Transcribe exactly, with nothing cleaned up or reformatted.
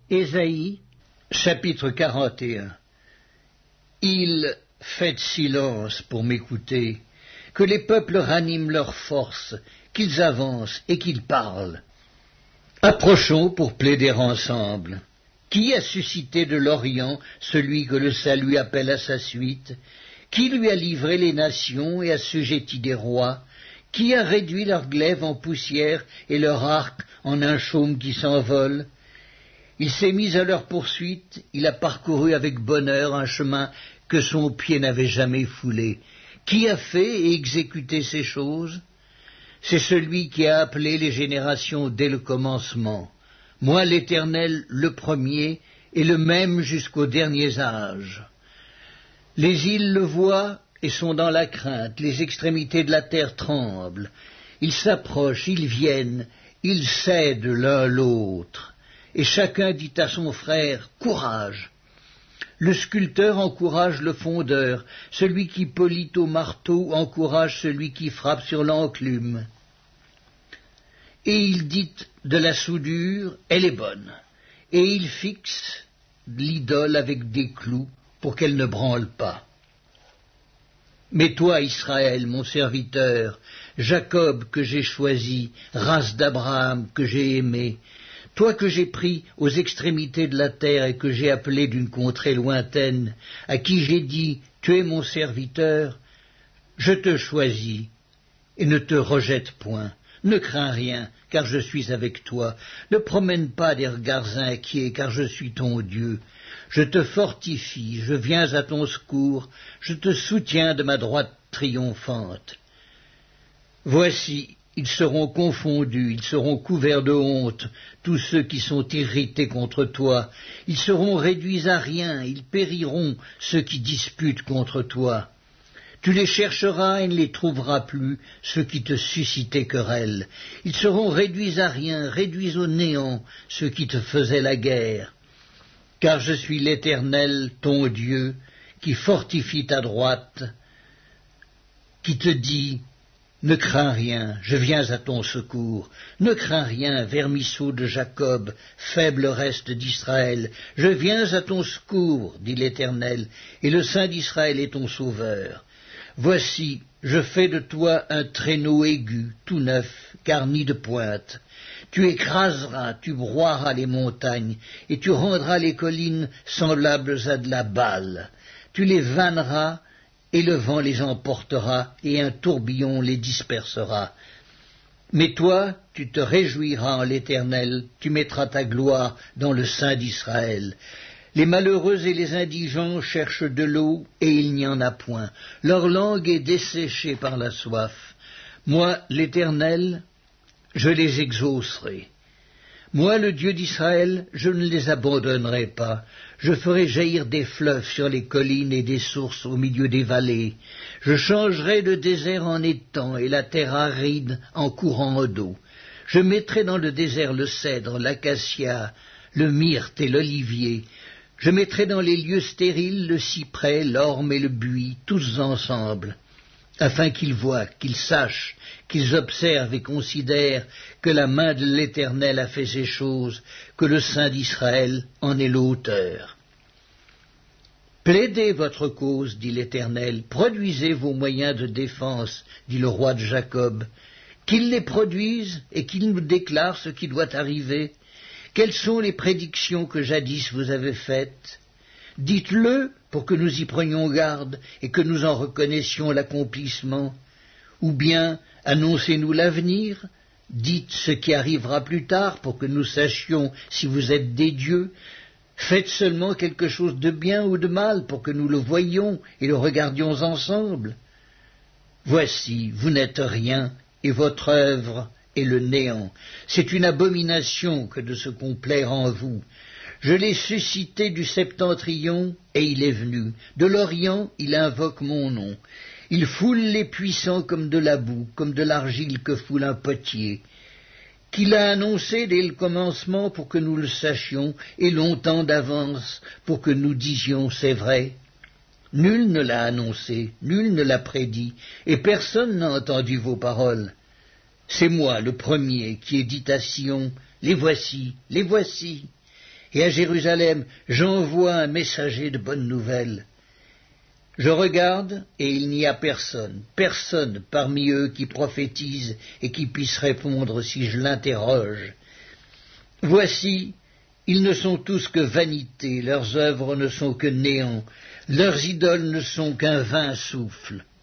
Ésaïe, chapitre quarante et un. Ils faites silence pour m'écouter, que les peuples raniment leur force, qu'ils avancent et qu'ils parlent. Approchons pour plaider ensemble. Qui a suscité de l'Orient celui que le salut appelle à sa suite? Qui lui a livré les nations et assujetti des rois? Qui a réduit leur glaive en poussière et leur arc en un chaume qui s'envole? Il s'est mis à leur poursuite, il a parcouru avec bonheur un chemin que son pied n'avait jamais foulé. Qui a fait et exécuté ces choses? C'est celui qui a appelé les générations dès le commencement. Moi, l'Éternel, le premier, et le même jusqu'aux derniers âges. Les îles le voient et sont dans la crainte, les extrémités de la terre tremblent. Ils s'approchent, ils viennent, ils cèdent l'un l'autre. Et chacun dit à son frère, « Courage !» Le sculpteur encourage le fondeur, celui qui polit au marteau encourage celui qui frappe sur l'enclume. Et il dit de la soudure, « Elle est bonne !» Et il fixe l'idole avec des clous pour qu'elle ne branle pas. Mais toi, Israël, mon serviteur, Jacob que j'ai choisi, race d'Abraham que j'ai aimé, toi que j'ai pris aux extrémités de la terre et que j'ai appelé d'une contrée lointaine, à qui j'ai dit, tu es mon serviteur, je te choisis et ne te rejette point. Ne crains rien, car je suis avec toi. Ne promène pas des regards inquiets, car je suis ton Dieu. Je te fortifie, je viens à ton secours, je te soutiens de ma droite triomphante. Voici, ils seront confondus, ils seront couverts de honte, tous ceux qui sont irrités contre toi. Ils seront réduits à rien, ils périront, ceux qui disputent contre toi. Tu les chercheras et ne les trouveras plus, ceux qui te suscitaient querelle. Ils seront réduits à rien, réduits au néant, ceux qui te faisaient la guerre. Car je suis l'Éternel, ton Dieu, qui fortifie ta droite, qui te dit, ne crains rien, je viens à ton secours. Ne crains rien, vermisseau de Jacob, faible reste d'Israël. Je viens à ton secours, dit l'Éternel, et le Saint d'Israël est ton sauveur. Voici, je fais de toi un traîneau aigu, tout neuf, garni de pointes. Tu écraseras, tu broieras les montagnes, et tu rendras les collines semblables à de la balle. Tu les vanneras, et le vent les emportera, et un tourbillon les dispersera. Mais toi, tu te réjouiras en l'Éternel, tu mettras ta gloire dans le Saint d'Israël. Les malheureux et les indigents cherchent de l'eau, et il n'y en a point. Leur langue est desséchée par la soif. Moi, l'Éternel, je les exaucerai. Moi, le Dieu d'Israël, je ne les abandonnerai pas. Je ferai jaillir des fleuves sur les collines et des sources au milieu des vallées. Je changerai le désert en étang et la terre aride en courant d'eau. Je mettrai dans le désert le cèdre, l'acacia, le myrte et l'olivier. Je mettrai dans les lieux stériles le cyprès, l'orme et le buis, tous ensemble, afin qu'ils voient, qu'ils sachent, qu'ils observent et considèrent que la main de l'Éternel a fait ces choses, que le Saint d'Israël en est l'auteur. Plaidez votre cause, dit l'Éternel, produisez vos moyens de défense, dit le roi de Jacob, qu'il les produise et qu'il nous déclare ce qui doit arriver. Quelles sont les prédictions que jadis vous avez faites? Dites-le pour que nous y prenions garde et que nous en reconnaissions l'accomplissement. Ou bien annoncez-nous l'avenir, dites ce qui arrivera plus tard pour que nous sachions si vous êtes des dieux. Faites seulement quelque chose de bien ou de mal pour que nous le voyions et le regardions ensemble. Voici, vous n'êtes rien et votre œuvre et le néant. C'est une abomination que de se complaire en vous. Je l'ai suscité du septentrion, et il est venu. De l'Orient, il invoque mon nom. Il foule les puissants comme de la boue, comme de l'argile que foule un potier. Qu'il a annoncé dès le commencement pour que nous le sachions, et longtemps d'avance pour que nous disions c'est vrai. Nul ne l'a annoncé, nul ne l'a prédit, et personne n'a entendu vos paroles. C'est moi, le premier, qui ai dit à Sion, « Les voici, les voici !» et à Jérusalem j'envoie un messager de bonnes nouvelles. Je regarde, et il n'y a personne, personne parmi eux qui prophétise et qui puisse répondre si je l'interroge. Voici, ils ne sont tous que vanité, leurs œuvres ne sont que néant, leurs idoles ne sont qu'un vain souffle.